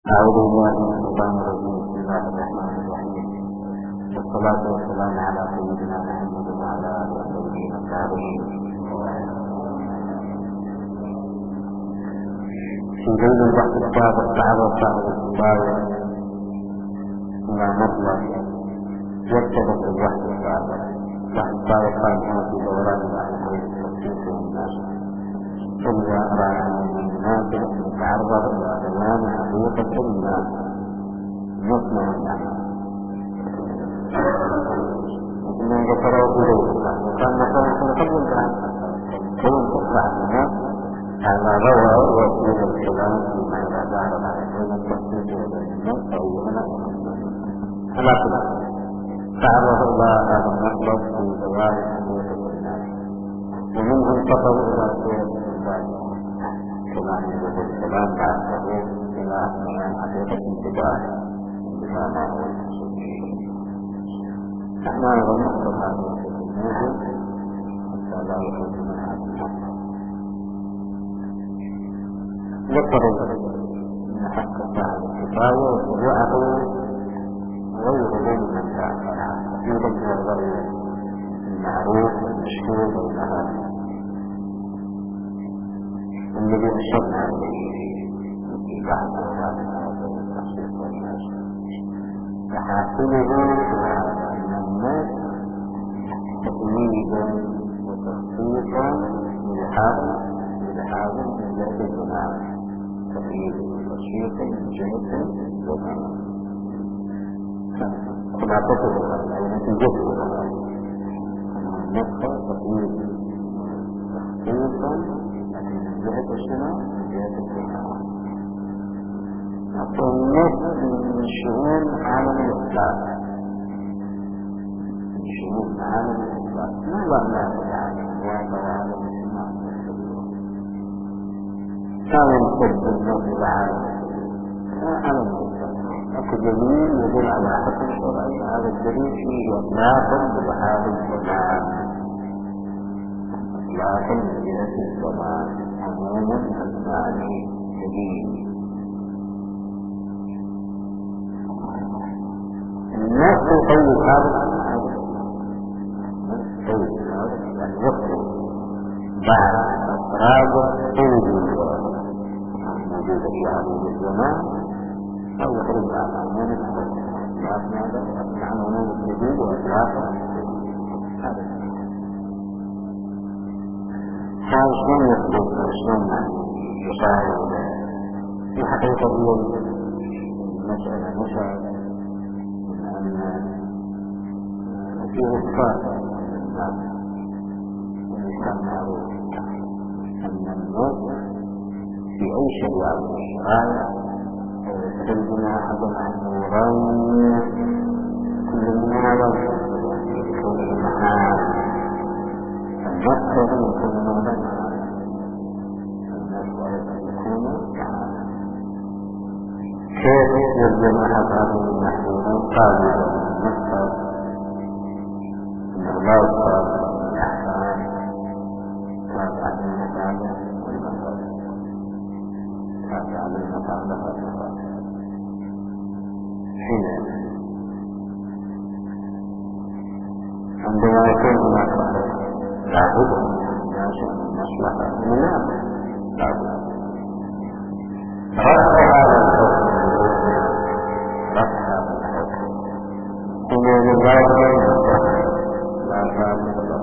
أعوذ بالله من الشيطان الرجيم. بسم الله الرحمن الرحيم، والصلاة والسلام على سيدنا محمد وعلى آله وصحبه التابعين. في ذيل البحث السابق تعرض صاحب الكفاية إلى مطلب يرتبط بالبحث السابق. البحث السابق قال في دوران البحث التخصيص والناس، ثم أرى أن المناسب يتعرض إلى بيان حقيقة الناس مصنع الناس من ذكره إليه وكان مثلا قبل الآن كون تطلع الناس على روى وسيل الكلام فيما إذا تعرض على بين التخصيص وبين الناس فهو على كل تعرض إلى هذا المطلب في بيان حقيقة الناس، ومنه انتقل إلى سير كما يقول الكلام بعد ذلك إلى بيان حقيقة الانتباه بما هو المقصود. نحن أيضا نحضر هذه الموضوع حتى لا يخرج من هذا الموضوع. ذكر أن حق صاحب الكفاية وشروعه غير من تعالى أيضا من الغير المعروف والمشهور بينها الذي أشرنا عليه في بعض التخصيص والناس تحاكمه إلى أن الناس تقليدا وتخصيصا لهذا من ذات الجماعة، تقليد وتخصيصا من جهة الجماعة كما تقول أي نتيجة النفس تقليد تخصيصا جهة السنة جهة الجماعة. الناس من شؤون عالم الإسلام، من شؤون عالم الإسلام ما بعدنا تعالى واقع عالم الإسلام كان يمكن الناس إلى عالم الإسلام. أكو دليل يدل على حكم شرعي، هذا الدليل فيه إطلاق بحال الزمان، إطلاق بجهة الزمان عموما المعنى جديد. الناس تطيب هذا الوقت بعد أفراد الطيب الموجودة في هذه الزمان أو يخرج عن عنوان عنوان الجديد وإطلاقه. هذا شلون يخلق شلون يشاهد في حقيقة المسألة نشأت من أن في إثبات الإنسان معروف أن الناس في أي شريعة من الشرائع يستلزم أحدا عن نورين كل منها كل محال النصر يكون مولانا، النصر يكون تعالى. كيف يلزم أحد هذه المحلولين قابلا النصر أنه لا يصاب الأحكام تابعة للمتعلم والمصر، تابعة للمتعلم والمصر. حين عندما يكون هناك لابد أن يناسب المصلحة المناسبة، لابد رفع هذا الحكم إلى نظام لا ثابت له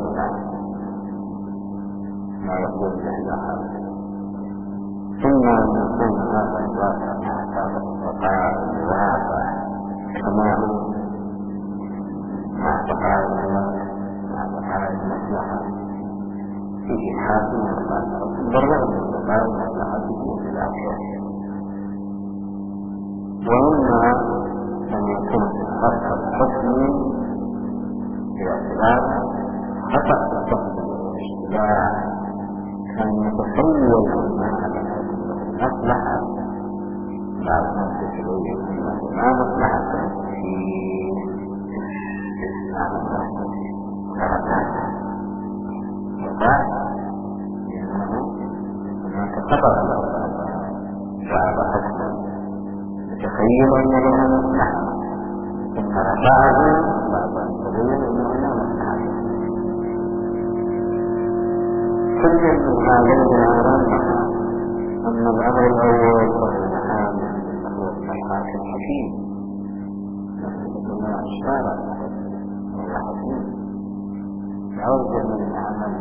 ما يقول إحدى هذا، ثم أن يكون هذا الواقع مع هذا الواقع الواقع كما هو مع بقاء الواقع مع بقاء المصلحة فيه حاكم ومصلحة بالرغم من بقاء المصلحة في الآخرة. وإما أن يكون خط الحكم باعتبار خطأ الحكم والاشتباه كان يتخيل هذا الحكم مصلحة بعد ما تتبين أنه لا مصلحة في إسلام درجات وقال لأنه هناك خطأ بعد حكم تخيل أن لها مصلحة ثم رفعه بعد أن تبين أنه لا مصلحة. كل من هذين الأمرين أن الأمر الأول وهو محامل وهو الصحاح الحكيم كما أشار وهو حكيم يعود من العمل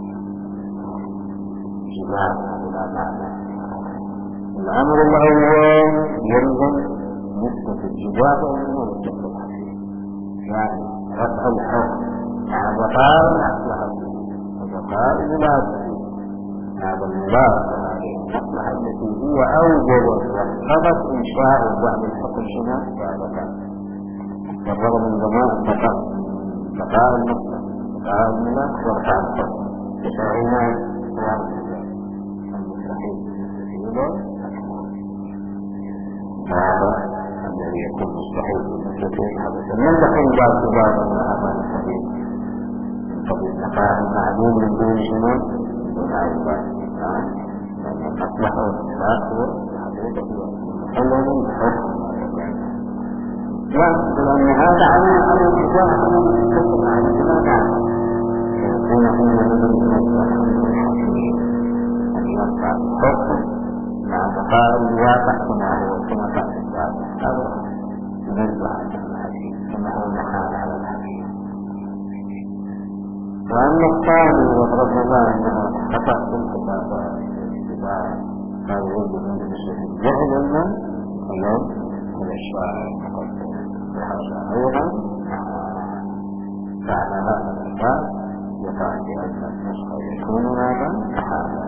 جبال إلى معنى. الأمر الأول يلزم نسبة الجبال إلى الجبل الحكيم، يعني رفع الحكم مع بقاء الأصلحة وبقاء الملازمة. هذا الملازمة المصلحة التي هي أوجب واقتضت إنشاء بعد الحكم شنو؟ والرغم من ضمان بقاء المصلحة بقاء الملازمة ورفع الحكم تشاعرنا المستحيل المستحيل هذا الذي يكون مستحيل من دخل بعض من هذا الحديث قبل بقاء المعلوم من دون شنو؟ دون عباد لأن الأصلح والإصلاح هو حقيقة محلل الحكم. لأن هذا على الإجابة على الحكم على الإجابة يكون هنا من الحكمين أن يرفع الحكم مع بقاء الواقع كما هو كما قال الواقع هذا ينزع عن الحديث كما هو محال على الحديث. وأما الثاني وضرب الله أنه خطأ في الكتابة ما يريد من المسلمين جهلا اليوم من الشارع المقدم وهذا أيضا فعل هذا الكتاب يقع بأن النسخة يكون هذا محالا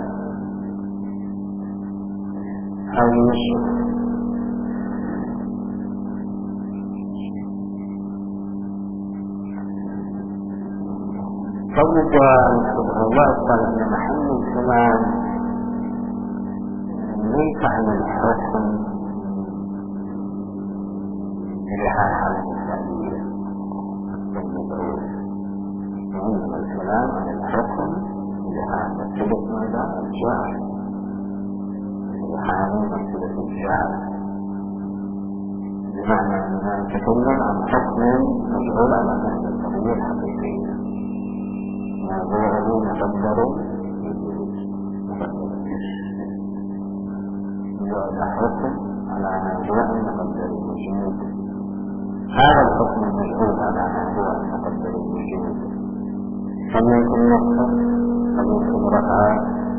أو يشرك. قولك سبحانه الله قال أن محل الكلام ليس عن الحكم لها على المثالية والمدعوة، وإنما الكلام عن الحكم لها مسألة ماذا؟ الجاهل حالي مسألة الجهل، بمعنى أننا نتكلم عن حكم مجهول على معنى القضية الحقيقية موضوعه مقدر يوضع حكم على موضوع مقدر الوجود. هذا الحكم المجهول على موضوع مقدر الوجود قد يكون نقصا قد يكون رفعا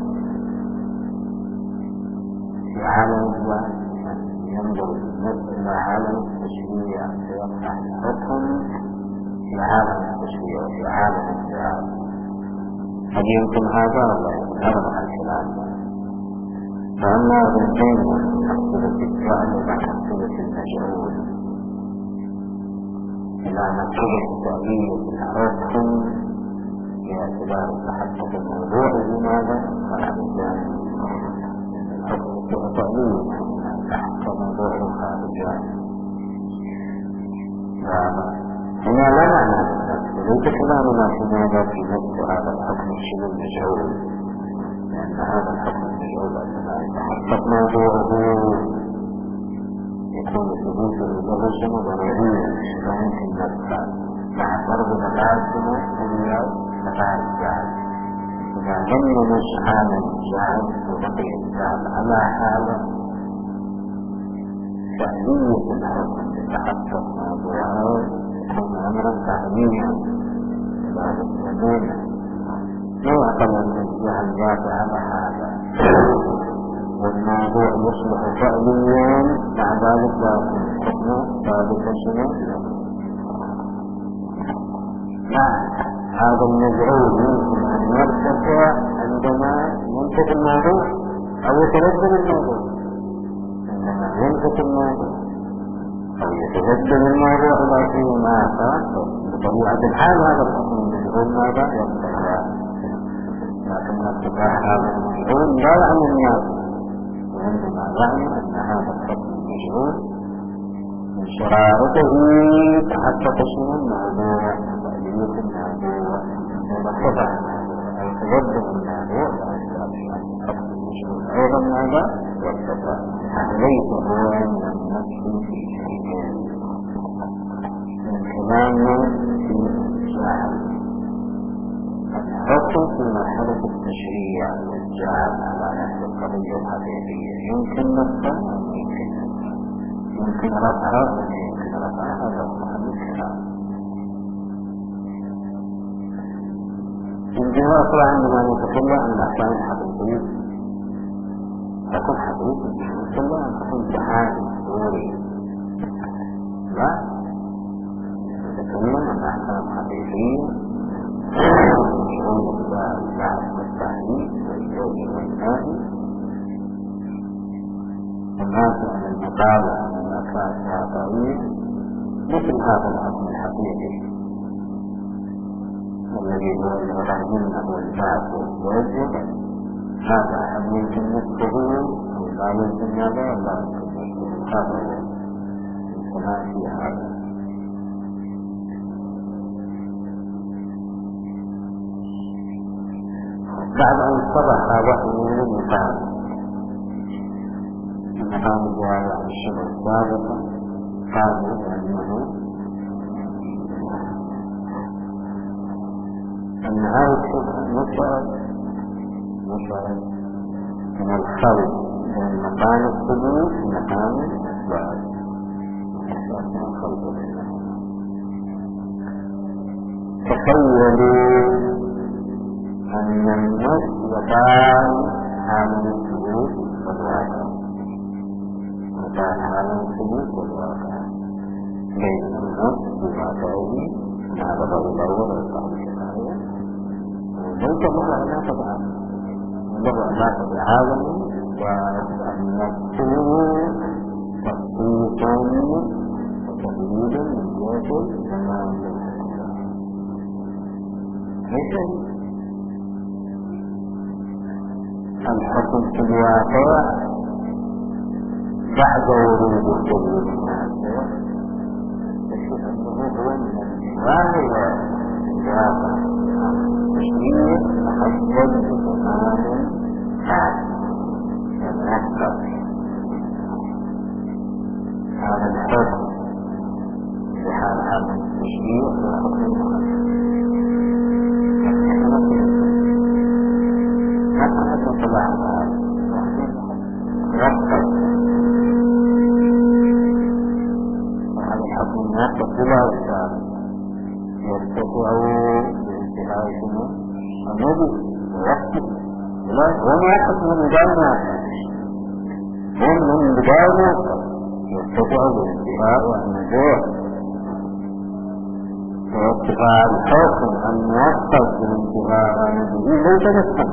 في عالم الذات ينظر النفس إلى عالم التشريع فيقع الحكم في عالم التشريع وفي عالم الذات. قد يمكن هذا ولا يمكن هذا محل كلام. فأما بنتين محصلة الفعل ومحصلة المجهول إلى محصلة تأويل الحكم باعتبار تحقق الموضوع بماذا؟ فعل الجانب الحكم تأويل تحت موضوع الخارجات. هنا لا معنى ليس كلامنا في ماذا في نفس هذا الحكم الشبه المجهول، لأن هذا الحكم المجهول عندما يتحقق موضوعه يكون ثبوته للغة ضرورية لا يمكن نفسه مع فرض مقاسمه إلا مقاس الجهل. إذا لم يمس حال الجهل وبقي الجهل على حاله تأليف الحكم يتحقق موضوعه يكون أمرا تعليما بعد الزمن. لو أقل من الجهل ذات على هذا والموضوع يصبح تأليا مع ذلك الحكم ذلك شنو؟ لا، هذا المجعول يمكن أن يرتفع عندما ينتج الموضوع أو يتبدل الموضوع. عندما ينتج الموضوع أو يتبدل الموضوع إلى شيء آخر بطبيعة الحال هذا الحكم المجعول ماذا؟ يرتفع. لكن ارتفاع هذا المجعول لا يعني الناس، وإنما يعني أن هذا الحكم المجعول من شرارته تحقق شنو الموضوع تأليف الموضوع ورتفع أو تبدل الموضوع الحكم المجعول أيضا ماذا؟ يرتفع. ليس هو من النفس التشريع والجعل على نفس القضية الحقيقية يمكن نفسها يمكن رفعها ويمكن رفعها هذا هو محل الكلام. الجواب عندما نتكلم عن الأحكام الحقيقية تكون حقيقية نتكلم عن تكون جهاز دوري لا نتكلم عن الأحكام الحقيقية شعور البعث والتعليم والجوز والنهي والناس عن المقالة عن الأفعال الواقعية مثل هذا الحكم الحقيقي الذي هو المتعلم أو البعث والجوز. هذا هل يمكن نفسه أو لا يمكن هذا لا يمكن نفسه. هذا هو الكلام في هذا. بعد أن صبح وحي من المقام الجواب عن الشبه السابقة قالوا أن هذا الشبه نشأت من الخلط بين مقام الثبوت ومقام الإثبات. نشأت من الخلط بينهما. تخيلوا أن النص يقال عن الثبوت والواقع وقال عن الثبوت والواقع بين النص بواقعه مع بطل الأول والقول الشرعية ليس له علاقة بعالم له علاقة بعالم وأن الثبوت تخصيص وتقليد من جهة زمان ليس الحكم في الواقع بعد ورود الدليل النافع يشوف أنه هو من الواقع التشريع تحصل بزمان حادث يتنقل هذا الحكم في حال هذا التشريع هو حكم وهذا الحكم الناقض بلا إشكال يستطيع بانتهاء شنو النبي ووقته هو ناقض من بداية من بداية يستطيع بانتهاء النبوة واتباع الحكم أن يوقف بانتهاء النبي ليس نفسه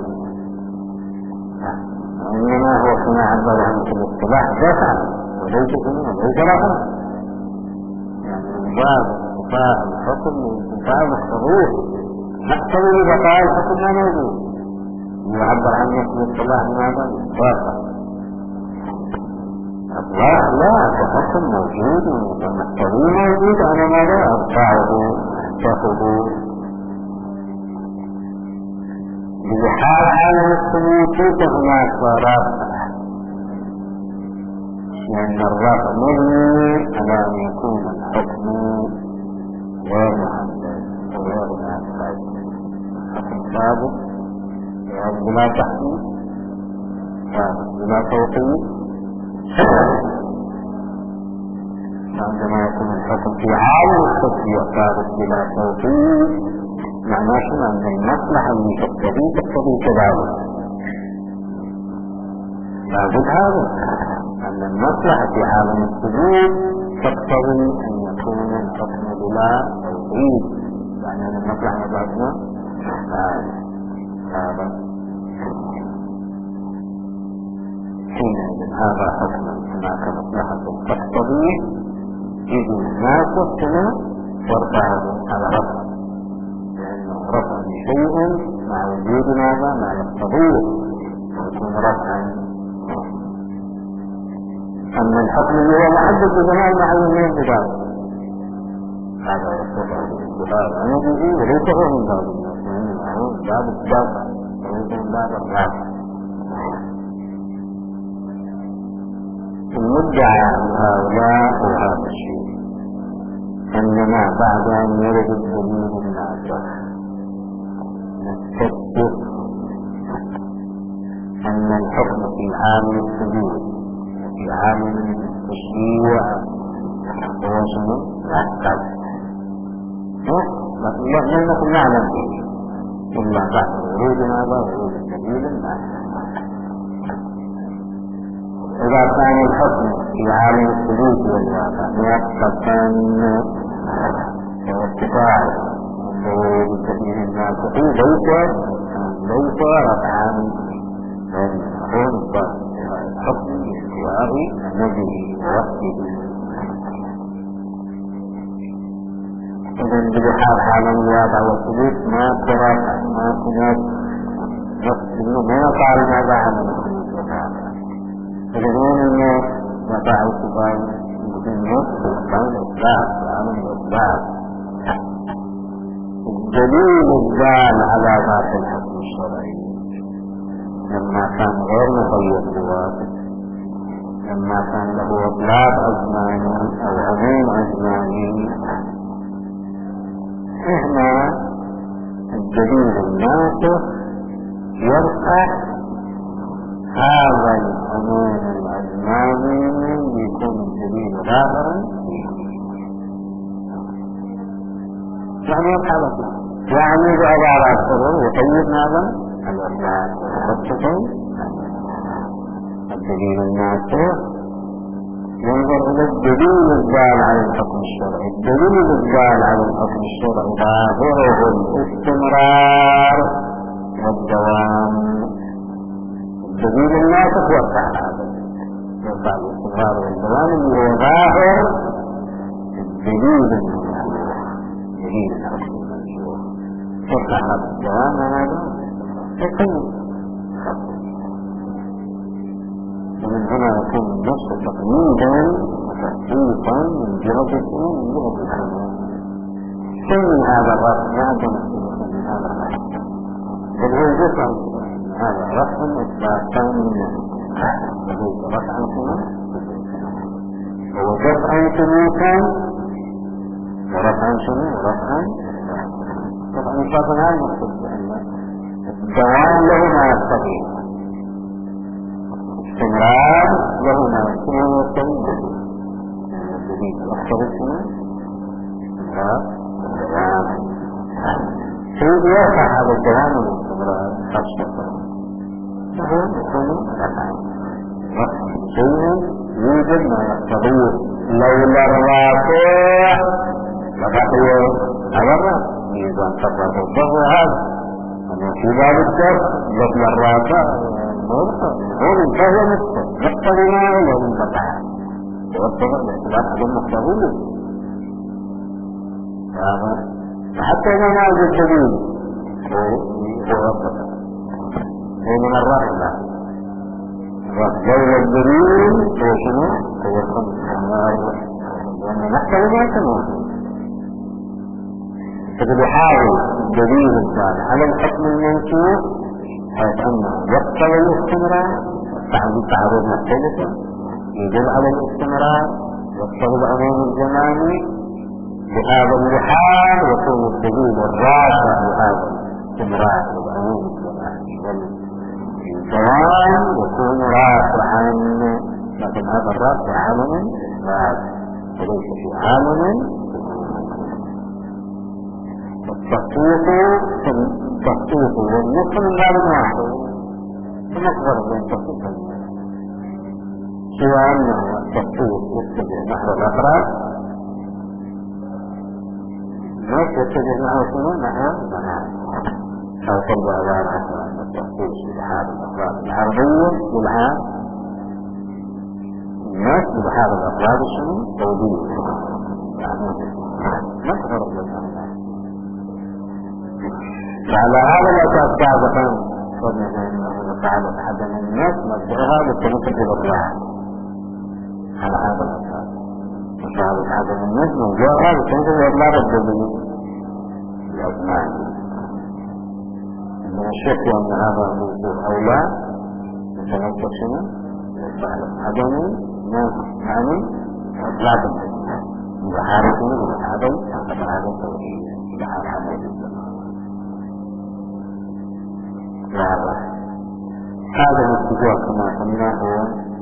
إنما هو كما عبر عنه في الاصطلاح دفع وليس كما وليس لها يعني من باب انتفاع الحكم وانتفاع الحضور نقتضي بقاء الحكم ما موجود يعبر عنه في الاصطلاح ماذا؟ واقع لا الحكم موجود والمقتضي موجود أنا ماذا؟ أرفعه أحتفظه بحال عالم الثبوت فهناك رفع لأن الرفع مبني على أن يكون الحكم غير محدد وغير نافذ الحكم ثابت بلا تحديد ثابت بلا توقيت. عندما يكون الحكم في عالم التشريع ثابت بلا توقيت معناه أن المصلحة اللي تقتضي كذلك لابد هذا أن المصلحة في عالم الثبوت تقتضي أن يكون الحكم بلا توقيت يعني أن المصلحة يبعثنا هذا حينئذ هذا حكم هناك مصلحة تقتضي إذ الناس وقتنا وارفعه على رفع رفع شيء مع وجود ماذا ما يقتضيه ويكون رفعا. أما الحكم اللي هو محدد بزمان معين من البداية هذا يستطيع الانتهاء عن وجوده وليس هو من باب الناس لأنه باب الدافع وليس من باب الرافع. المدعى عن هؤلاء وهذا الشيء أننا بعد أن يرد الدليل النافع نستثبت أن الحكم في عامل الثبوت في عامل التشريع هو شنو؟ العقل. لم نكن نعلم به إلا بعد ورود هذا ورود الدليل. إذا كان الحكم في عالم الثبوت والواقع فكان اتباع وتدين الناس ليس رفعا من خلق الحكم باختيار النبي وحده. إذن بحال عالم الواقع والثبوت ما كنت ما يقال ماذا عن الثبوت والواقع. فلذين الناس وقع الكبار يمكن الناس بالقول الإطلاق وعمل الإطلاق. الدليل الدال على ذات الحكم الشرعي لما كان غير مقيد بواقع، لما كان له إطلاق أزماني أو عموم أزماني، هنا الدليل الناسخ يرفع هذا العموم الأزماني يكون الدليل ظاهرا يعني يفعل يعني بعبارات أخرى يقيد ماذا؟ الإطلاق والتخصص. الدليل الناسخ ينظر إلى الدليل الدال على الحكم الشرعي. الدليل الدال على الحكم الشرعي ظاهره الاستمرار والدوام. الدليل الناسخ يرفع هذا، يرفع الاستمرار والدوام اللي هو ظاهر الدليل الحكم المنشور. يرفع هذا الدوام هذا يقيم. ومن هنا يكون النص تقييدا وتحقيقا من جهة الحكم. من هذا الرأس ما عندنا من هذا الرأس بل هو جزء هذا رفع إثباتان من وهو رفع ثموتا هو دفع ثموتا ورفع شنو؟ رفع إثباتا هذا المقصود بأن الدوام له ما يقتضي، استمرار له ما يقتضي الدليل يقتضي شنو؟ الدوام سيد يرفع هذا الدوام والاستمرار خاصة فهو يكون رفع شيء يوجد ما يقتضيه. لولا الرافع لبقي هذا الرافع ميزان تفرق الضر هذا أما في باب الدر لولا الرافع هو منتهى يقتضي ما هو منقطع ويقتضي الاختلاف على المقتضي. حتى إذا ما وجد دليل هو رفع من الرحمة لولا الدليل هو شنو؟ هو الخمس لأن نحتاج ما تنوه. فبحاول الدليل الدال على الحكم المنشور حيث أنه يقتضي الاستمرار، تعرض مختلفة يجب على الاستمرار، يقتضي العموم الزماني. بهذا الحال يكون الدليل الرافع لهذا الاستمرار والعموم الزماني والدوام يكون رافعا، لكن هذا الرافع عامل إثبات وليس في عامل. التخطيط والنصف من باب واحد فنقدر بين التخطيط سواء أنه التخطيط يتجه نحو الأفراد يتجه نحو شنو؟ نحو المناطق أو تبدأ عبارة عن التخطيط بحال الأفراد العربية للعام الناس بحال الأفراد شنو؟ توجيه يعني نقدر بالأفراد. فعلى هذا الأساس سابقا قلنا بأنه تعالى عدم الناس مبدأها بالتنسب الأطلاع على هذا الأساس. وشعب عدم الناس مبدأها بالتنسب الأطلاع بالدليل الأزمان. من الشك أن هذا الموضوع أولى يتنسب شنو؟ عدم الناس يعني أطلاع بالدليل بحارة من عدم التوحيد بحارة عدم الزمان. واضح. هذا الاتجاه كما قلنا هو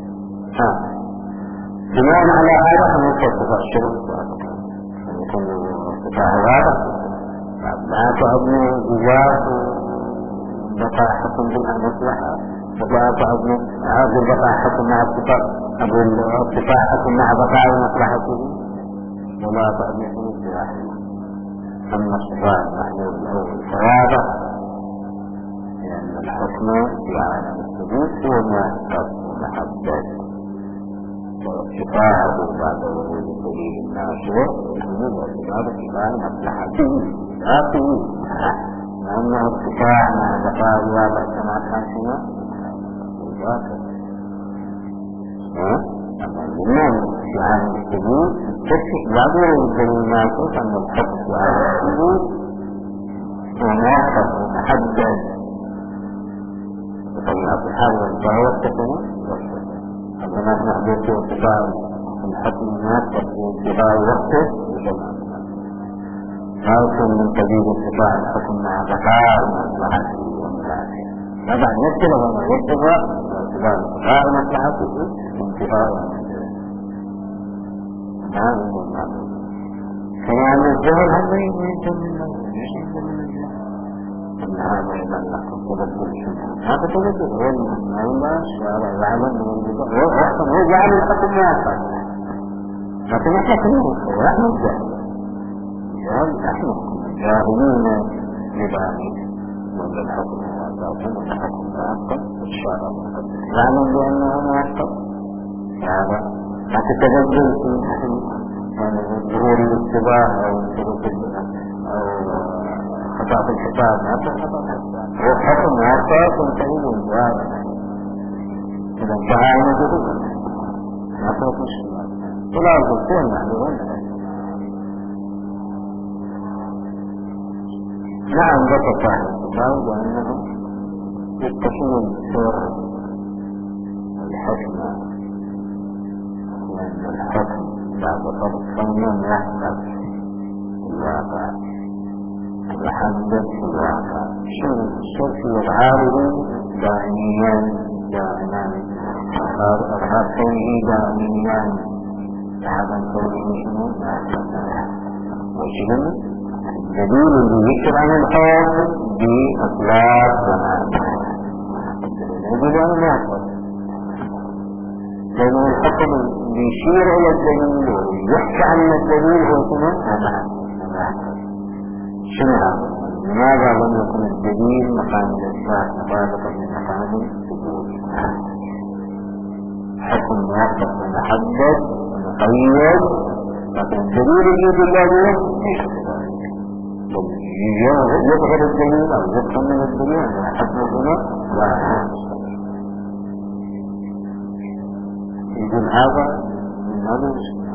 بناء على هذا فنستطيع الشروط يكون ارتفاع واضح لا تعبني إجاز بقاء حكم بالمصلحة ولا تعبني هذا البقاء حكم مع ارتفاع حكم مع بقاء مصلحته ولا تعبني في الجراح. أما الصفاء المحمود الأول فواضح لأن الحكم في عالم الثبوت هو ما قد محدد واتفاعه بعد وجود الدليل الناشئ يحمل ارتفاع اتفاع مصلحته ذاته لأنه ارتفاع مع بقاء الواضح كما كان ذاته. أما الإمام في عالم الثبوت تكشف بعد وجود الدليل الناشئ أن الحكم في عالم الثبوت هو موقف محدد بطبيعة الحال والجهة والتقنية عندما نحدث في ارتفاع الحكم الموقف في انتهاء وقته لا يكون من قبيل ارتفاع الحكم مع بقاء مصلحته ومنافعه. طبعا يكتب هنا يكتب ارتفاع مصلحته وانتهاء كلام الجهل هذا يجب أن هذا يبلغكم تبدل الشبهة هذا تبدل هو المعلومة شارع العالم من الجزء هو جعل الحكم واقع لكن احنا كلمة ونحن الجاهل نحن جاهلين لذلك وأن الحكم واقع والحكم واقع الشارع يعلم بأنه واقع هذا لا تتبدل في ظهور الاتباع أو خطأ الحساب ما تخطأ هو حكم واقع تنتهي بالجواب إذا انتهى المجهول ما تخطش ولا الدكتور معلومة نعم ذكر صاحب الكتاب وأنه يتصل بسر الحكم وأن الحكم بعد فرق فنن يحدث الواقع يحدث الواقع الشرك والعارض دائميا أظهر كونه دائميا هذا كونه شنو وشنو الدليل اللي يكتب عن الحكم بأطلاق زمان يجب أن نأخذ لأن الحكم يشير إلى الدليل ويحكي عن الدليل هو شنو شنو هذا؟ لماذا لم يكن الدليل مقام الإثبات مطابقا لمقام الثبوت؟ حكم موقف محدد مقيد لكن الدليل يجوز الله يظهر الدليل أو يفهم من الدليل أن الحكم هنا واحد. إذن هذا هذا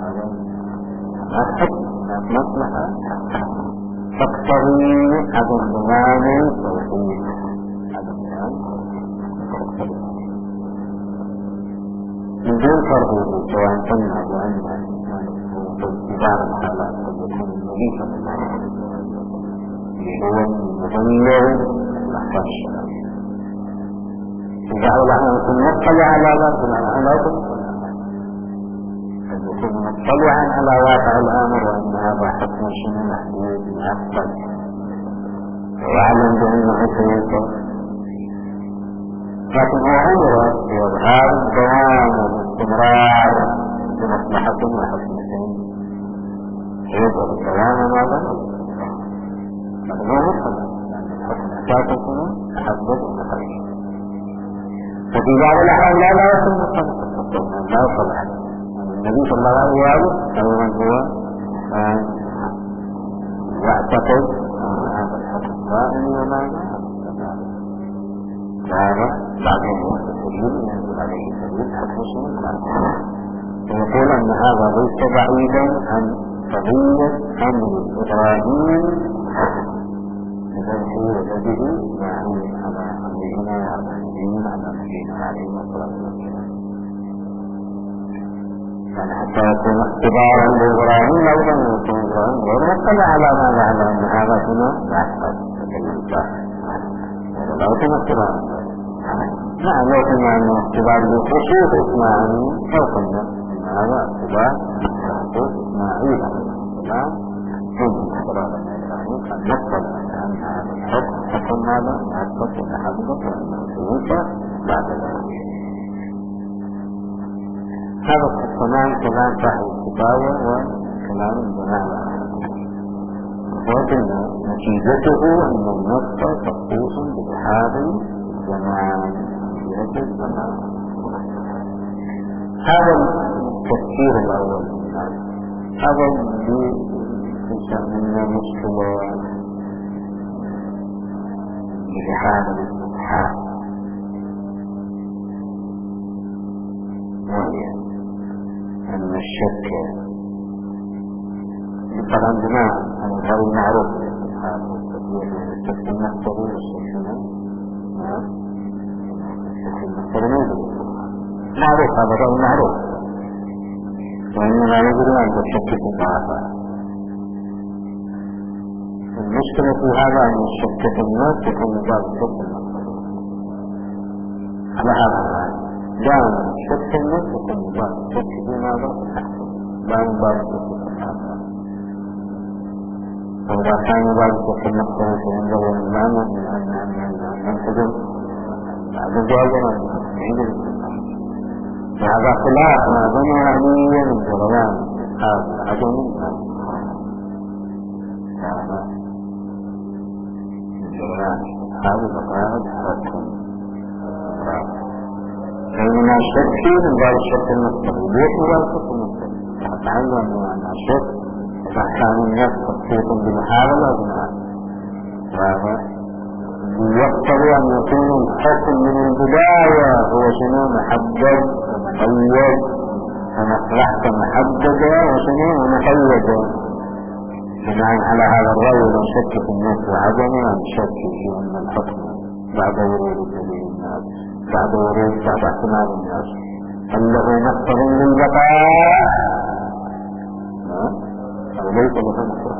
الحكم مصلحة تقتضي عدم ضمان التوحيد من دون فرق سواء كان عن اتباع الحالات قد يكون النبي صلى الله عليه وسلم هو المغير الأحكام الشرعية إذا أولى أن يكون مطلع على ذلك قد يكون مطلعا على واقع الأمر وأن هذا حكم شنو محدود معقد ويعلم بأنه سيكون لكن هو أمر بإظهار الدوام والاستمرار بمصلحة وحكمتين يظهر الدوام ماذا؟ لكن هو مطلع الحكم أساسا شنو تحدد وتقييد ففي بعض الأحوال لا يكون مطلع لا يطلع النبي صلى الله عليه وسلم أيضا هو يعتقد أن هذا الحكم قائم وما هذا بعدين الدليل ينزل عليه الدليل حكم شنو ويقول أن هذا ليس بعيدا عن قضية أمر إبراهيم بذبحه وجده يعني على أمرهما على نبينا على نبينا عليه الصلاة والسلام يعني حتى يكون اختبارا لإبراهيم أيضا يكون إبراهيم غير مطلع على ماذا على أن هذا شنو يحصل لا يكون اختبارا نعم لو كنا عن اعتبار الخصوص إسماعيل أو كنا هذا اعتبار إسماعيل السلام من اعتبار الإسلامي قد نقل عن هذا الحكم حكم هذا أثبت الحقيقة والمسؤولية بعد ذلك. هذا الكلام كلام صاحب الكفاية وكلام البناء وقلنا نتيجته أن النص تخصيص بهذا الزمان يجب الزمان. هذا التفسير الأول هذا اللي يسمى مشكلة بهذا الاستحاء، وهي أن الشك طبعا بناء على هذا المعروف هذا التفسير الشك المحتوي والشك معروف، هذا رأي معروف، وإنما يجب أن تشكك الضعفاء. المشكلة في هذا أن الشك في الناس يكون باب الشك على هذا الرأي، دائما الشك في الناس يكون باب الشك في ماذا؟ دائما باب الشك في الضعفاء. وإذا كان باب الشك المختلف فينبغي المعنى من أن ننتظم بعد ذلك هذا خلاف ما بين علميا من جريان هذا العدم هذه القواعد حكم بينما الشك من باب الشك المستقيم ليس من باب الشك المستقيم. تعلم أن الشك إذا كان الناس تخطيط بمحاولة وهذا يقتضي أن يكون الحكم من البداية هو شنو محدد ومقيد ومصلحة محددة وشنو مقيدة. بناء على هذا الرأي لا شك في الناس وعدم الشك في أن الحكم بعد ورود الدليل الناس بعد احتمال الناس أنه مقتضي للبقاء وليس له مقتضي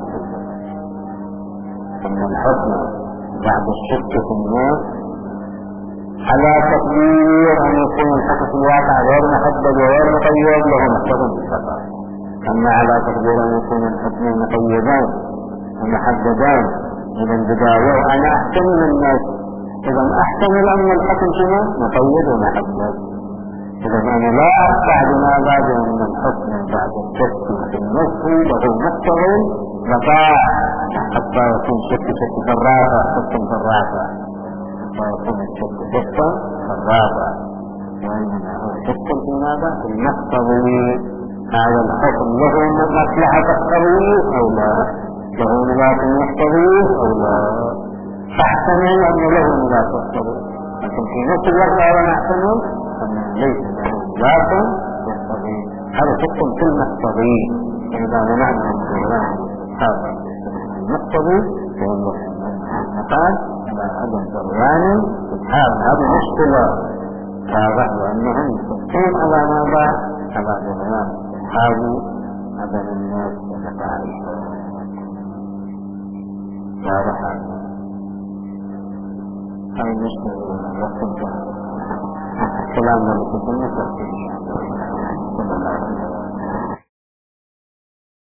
أن الحكم بعد الشك في الناس على تقدير أن يكون الحكم في الواقع غير محدد وغير مقيد له مقتضى بالبقاء. أما على تقدير أن يكون الحكم مقيدان ومحددان إذا البداية وأنا أحتمل الناس إذا أحتمل أن الحكم شنو مقيد ومحدد. إذا أنا لا أدفع بما بعد أن الحكم بعد الشك في النص له مقتضى بقاء حتى يكون شك في الرافع حكم في الرافع حتى يكون الشك شكا في الرافع وإنما هو شك في ماذا؟ في المقتضي. هذا الحكم له مصلحة تقتضي أو لا؟ له نبات يقتضي أو لا؟ فاحتمل أن له نبات يقتضي، لكن في نفس الوقت أولا نحتمل أنه ليس له نبات يقتضي. هذا حكم في المقتضي. إذا منعنا من الجيران هذا المقتضي فهو المقال على عدم جريان هذه مشكلة واضح، وأنهم يصدقون على ماذا؟ على جريان هذه عدم الناس وتفاعل واضح. هذه مشكلة وقت الكلام الذي كنا نفكر